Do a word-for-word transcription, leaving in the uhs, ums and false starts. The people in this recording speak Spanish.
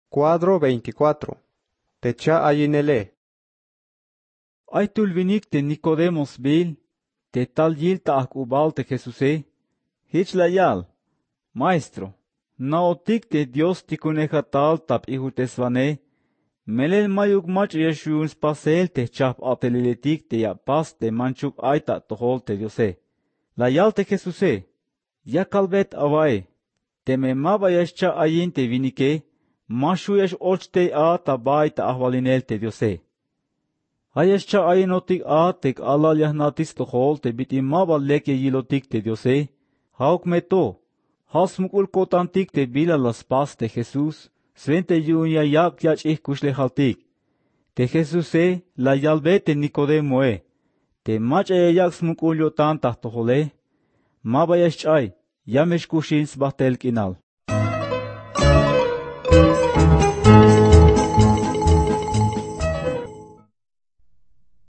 Cuadro veinticuatro. Techa ayinele. Ay tulvinik te Nicodemos bil, te tal yil ta akubal te Jesuse, hich la yal, maestro, naotik te Dios tikuneja tal tap ihutesvane, melel mayuk mach yeshuns pasel te chap ateliletik te ya pas te manchuk aita tohol te Diose. La yal te Jesuse, ya kalbet avae, te me mabayascha ayin te vinike, mashuyash ochte a tabay ta ahvalinel te Diose. Ayascha ayinotik a tek alal yahnatis tohol te bit imaba leke yilotik te Diose, hauk meto, hasmukul kotantik te bila las pas te Jesús, svente yunya yak yach ihkusle haltik. Te Jesuse la yalbe te Nicodemoe, te mach yak smukul yotan tahtohole, mabayash ay, yamesh kushins bahtel kinal.